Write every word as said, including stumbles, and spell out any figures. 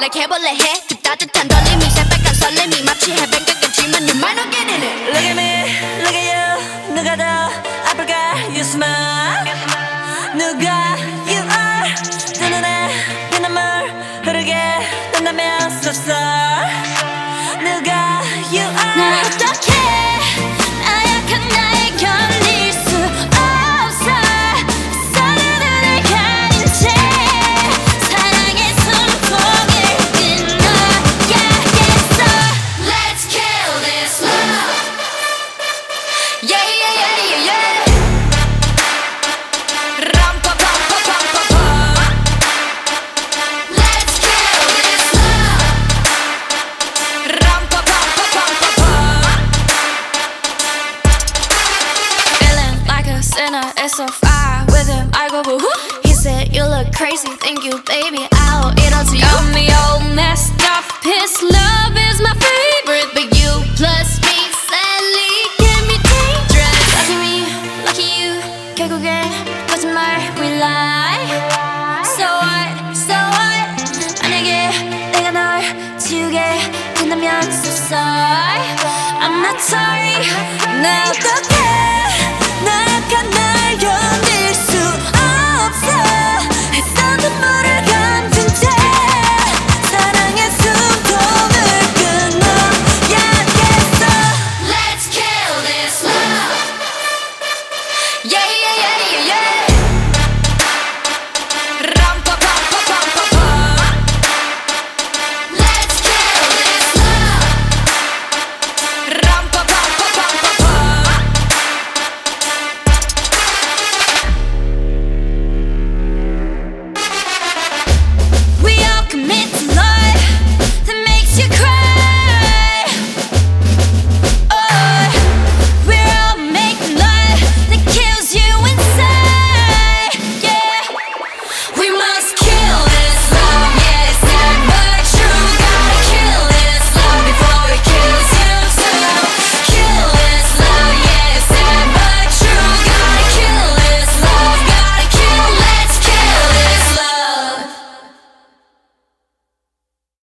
like 해볼래 해 그 따뜻한 떨림이 새빨간 설렘이 마치 해변가 같지만 you might not get in it. Look at me, look at you. 누가 더 아플까? You smile. 누가 you are. 두 눈에 피눈물 흐르게 된다면 so sorry. 누가 you are. 나 어떡해 나약한 나에 걸릴 수 없어 서로를 가린 채 사랑의 숨통을 끊어야겠어. Let's kill this love. Yeah yeah yeah yeah yeah. 람 pa pa pa pa pa pa. Let's kill this love. 람 pa pa pa pa pa pa. Feeling like a sinner, it's so far with him. I go boo hoo. He said you look crazy, thank you, baby. I'll eat all to you. Got me all messed up. His love is my favorite, but you plus me sadly can be dangerous. Lucky me, lucky you. 결국엔 거짓말 we lie. So what, so what? 만약에 내가 널 지우게 된다면 so sorry. I'm not sorry. 나 어떡해